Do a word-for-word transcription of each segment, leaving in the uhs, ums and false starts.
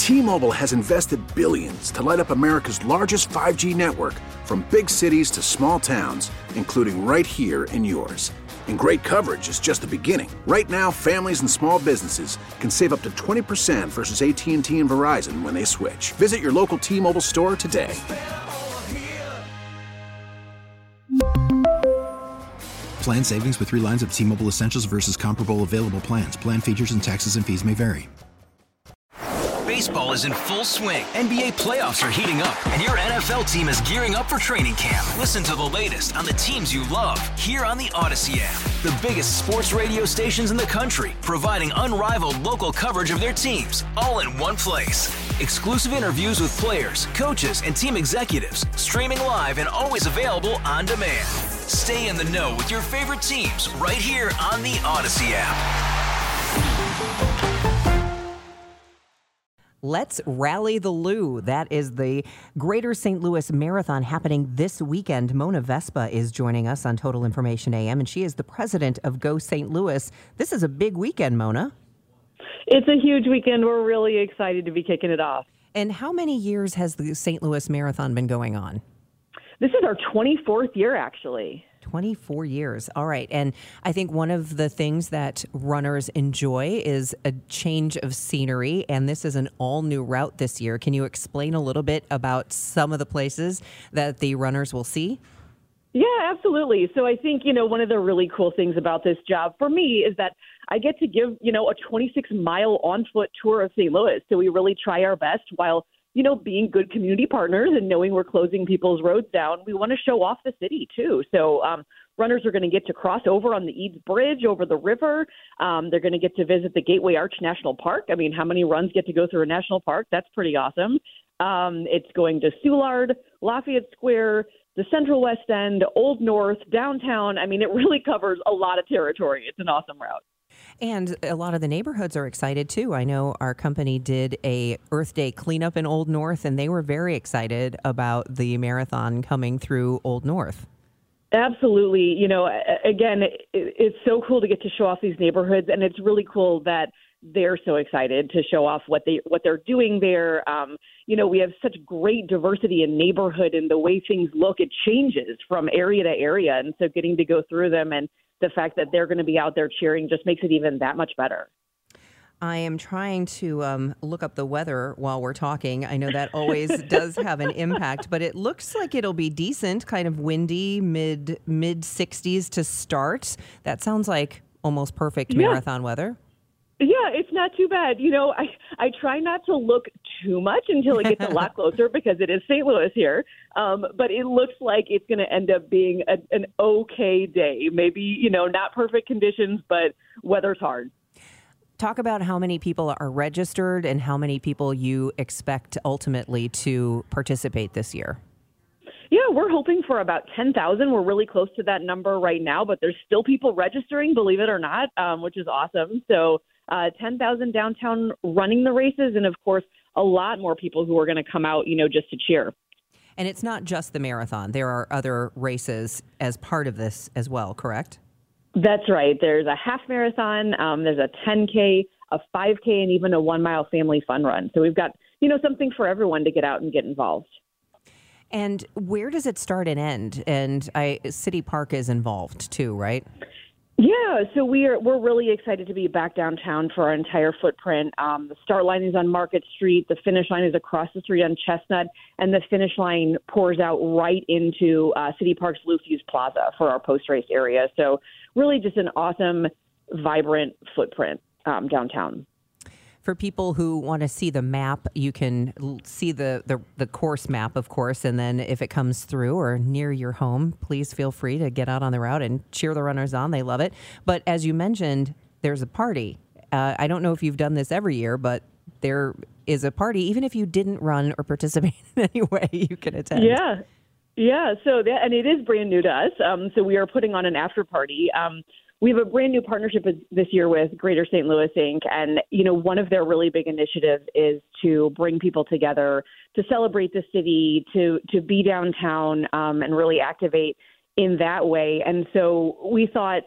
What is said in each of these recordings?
T-Mobile has invested billions to light up America's largest five G network, from big cities to small towns, including right here in yours. And great coverage is just the beginning. Right now, families and small businesses can save up to twenty percent versus A T and T and Verizon when they switch. Visit your local T-Mobile store today. Plan savings with three lines of T-Mobile Essentials versus comparable available plans. Plan features and taxes and fees may vary. Baseball is in full swing. N B A playoffs are heating up, and your N F L team is gearing up for training camp. Listen to the latest on the teams you love here on the Odyssey app. The biggest sports radio stations in the country, providing unrivaled local coverage of their teams, all in one place. Exclusive interviews with players, coaches, and team executives, streaming live and always available on demand. Stay in the know with your favorite teams right here on the Odyssey app. Let's rally the Lou. That is the Greater Saint Louis Marathon happening this weekend. Mona Vespa is joining us on Total Information A M, and she is the president of Go Saint Louis. This is a big weekend, Mona. It's a huge weekend. We're really excited to be kicking it off. And how many years has the Saint Louis Marathon been going on? This is our twenty-fourth year, actually. twenty-four years. All right. And I think one of the things that runners enjoy is a change of scenery. And this is an all-new route this year. Can you explain a little bit about some of the places that the runners will see? Yeah, absolutely. So I think, you know, one of the really cool things about this job for me is that I get to give, you know, a twenty-six mile on-foot tour of Saint Louis. So we really try our best while, you know, being good community partners and knowing we're closing people's roads down. We want to show off the city, too. So um, runners are going to get to cross over on the Eads Bridge over the river. Um, they're going to get to visit the Gateway Arch National Park. I mean, how many runs get to go through a national park? That's pretty awesome. Um, it's going to Soulard, Lafayette Square, the Central West End, Old North, downtown. I mean, it really covers a lot of territory. It's an awesome route. And a lot of the neighborhoods are excited, too. I know our company did a Earth Day cleanup in Old North, and they were very excited about the marathon coming through Old North. Absolutely. You know, again, it's so cool to get to show off these neighborhoods, and it's really cool that they're so excited to show off what they what they're doing there. Um, you know, we have such great diversity in neighborhood, and the way things look, it changes from area to area. And so getting to go through them and the fact that they're going to be out there cheering just makes it even that much better. I am trying to um, look up the weather while we're talking. I know that always does have an impact, but it looks like it'll be decent, kind of windy, mid mid sixties to start. That sounds like almost perfect yeah. marathon weather. Yeah, it's not too bad. You know, I, I try not to look too much until it gets a lot closer because it is Saint Louis here. Um, but it looks like it's going to end up being a, an okay day. Maybe, you know, not perfect conditions, but weather's hard. Talk about how many people are registered and how many people you expect ultimately to participate this year. Yeah, we're hoping for about ten thousand. We're really close to that number right now, but there's still people registering, believe it or not, um, which is awesome. So uh, ten thousand downtown running the races, and of course, a lot more people who are going to come out, you know, just to cheer. And it's not just the marathon. There are other races as part of this as well, correct? That's right. There's a half marathon, um, there's a ten K, a five K, and even a one-mile family fun run. So we've got, you know, something for everyone to get out and get involved. And where does it start and end? And I, City Park is involved too, right? Yeah, so we are, we're really excited to be back downtown for our entire footprint. Um, the start line is on Market Street. The finish line is across the street on Chestnut. And the finish line pours out right into uh, City Park's Lufuse Plaza for our post-race area. So really just an awesome, vibrant footprint um, downtown. For people who want to see the map, you can l- see the, the, the course map, of course, and then if it comes through or near your home, please feel free to get out on the route and cheer the runners on. They love it. But as you mentioned, there's a party. Uh, I don't know if you've done this every year, but there is a party. Even if you didn't run or participate in any way, you can attend. Yeah. Yeah, so that, and it is brand new to us. Um, so we are putting on an after party. Um, We have a brand new partnership this year with Greater Saint Louis Incorporated. And, you know, one of their really big initiatives is to bring people together to celebrate the city, to to be downtown um, and really activate in that way. And so we thought,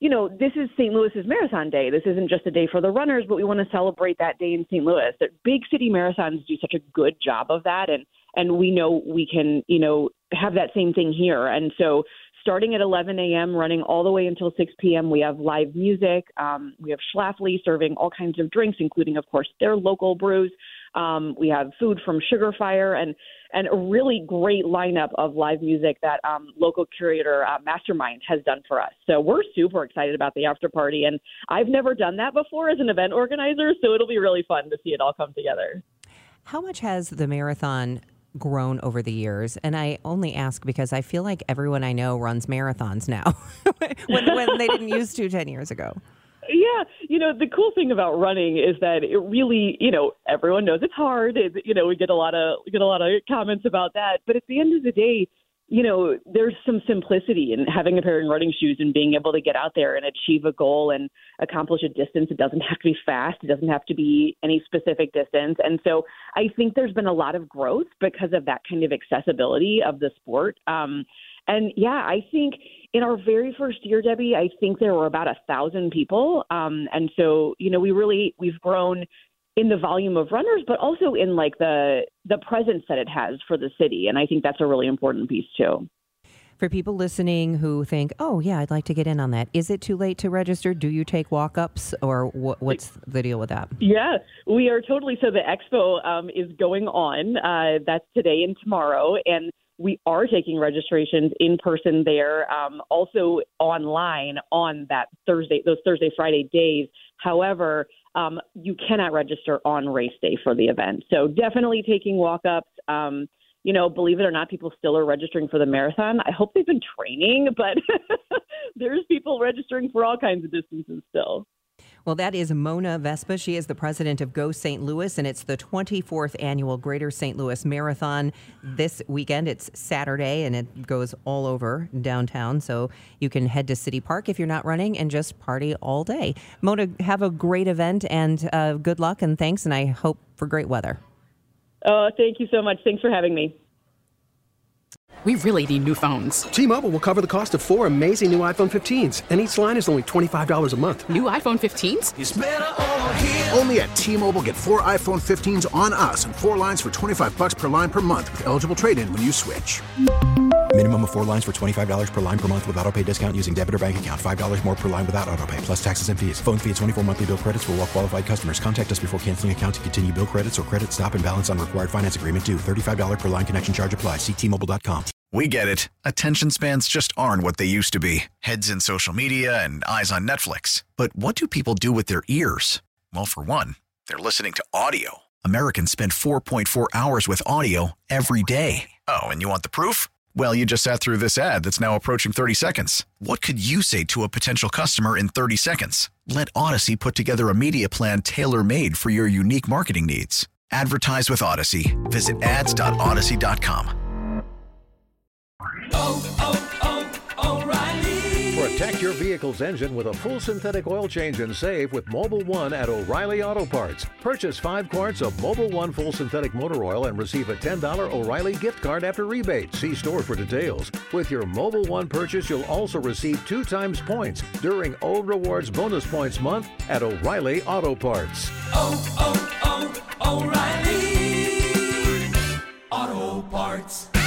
you know, this is Saint Louis's Marathon Day. This isn't just a day for the runners, but we want to celebrate that day in Saint Louis. That big city marathons do such a good job of that, and and we know we can, you know, have that same thing here. And so starting at eleven a.m., running all the way until six p.m., we have live music. Um, we have Schlafly serving all kinds of drinks, including, of course, their local brews. Um, we have food from Sugar Fire and, and a really great lineup of live music that um, local curator uh, Mastermind has done for us. So we're super excited about the after party. And I've never done that before as an event organizer, so it'll be really fun to see it all come together. How much has the marathon grown over the years? And I only ask because I feel like everyone I know runs marathons now when, when they didn't used to ten years ago. Yeah, you know, the cool thing about running is that it really, you know, everyone knows it's hard. It, you know, we get a lot of we get a lot of comments about that. But at the end of the day, you know, there's some simplicity in having a pair of running shoes and being able to get out there and achieve a goal and accomplish a distance. It doesn't have to be fast. It doesn't have to be any specific distance. And so I think there's been a lot of growth because of that kind of accessibility of the sport. Um, and yeah, I think in our very first year, Debbie, I think there were about a thousand people. Um, and so, you know, we really, we've grown in the volume of runners, but also in like the the presence that it has for the city. And I think that's a really important piece too. For people listening who think, oh, yeah, I'd like to get in on that, is it too late to register? Do you take walk-ups, or wh- what's the deal with that? Yeah, we are totally. So the expo um, is going on. Uh, that's today and tomorrow. And we are taking registrations in person there, um, also online on that Thursday, those Thursday, Friday days. However, um, you cannot register on race day for the event. So definitely taking walk-ups. Um, you know, believe it or not, people still are registering for the marathon. I hope they've been training, but there's people registering for all kinds of distances still. Well, that is Mona Vespa. She is the president of Go Saint Louis, and it's the twenty-fourth annual Greater Saint Louis Marathon this weekend. It's Saturday, and it goes all over downtown, so you can head to City Park if you're not running and just party all day. Mona, have a great event, and uh, good luck, and thanks, and I hope for great weather. Oh, thank you so much. Thanks for having me. We really need new phones. T-Mobile will cover the cost of four amazing new iPhone fifteens, and each line is only twenty-five dollars a month. New iPhone fifteens? It's better over here. Only at T-Mobile, get four iPhone fifteens on us and four lines for twenty-five dollars per line per month with eligible trade-in when you switch. Minimum of four lines for twenty-five dollars per line per month with autopay discount using debit or bank account. five dollars more per line without autopay, plus taxes and fees. Phone fee at twenty-four monthly bill credits for well-qualified customers. Contact us before canceling account to continue bill credits or credit stop and balance on required finance agreement due. thirty-five dollars per line connection charge applies. See T Mobile dot com. We get it. Attention spans just aren't what they used to be. Heads in social media and eyes on Netflix. But what do people do with their ears? Well, for one, they're listening to audio. Americans spend four point four hours with audio every day. Oh, and you want the proof? Well, you just sat through this ad that's now approaching thirty seconds. What could you say to a potential customer in thirty seconds? Let Odyssey put together a media plan tailor-made for your unique marketing needs. Advertise with Odyssey. Visit ads dot odyssey dot com. Oh, oh, oh, O'Reilly. Protect your vehicle's engine with a full synthetic oil change and save with Mobil one at O'Reilly Auto Parts. Purchase five quarts of Mobil one full synthetic motor oil and receive a ten dollars O'Reilly gift card after rebate. See store for details. With your Mobil one purchase, you'll also receive two times points during O Rewards Bonus Points Month at O'Reilly Auto Parts. Oh, oh, oh, O'Reilly Auto Parts.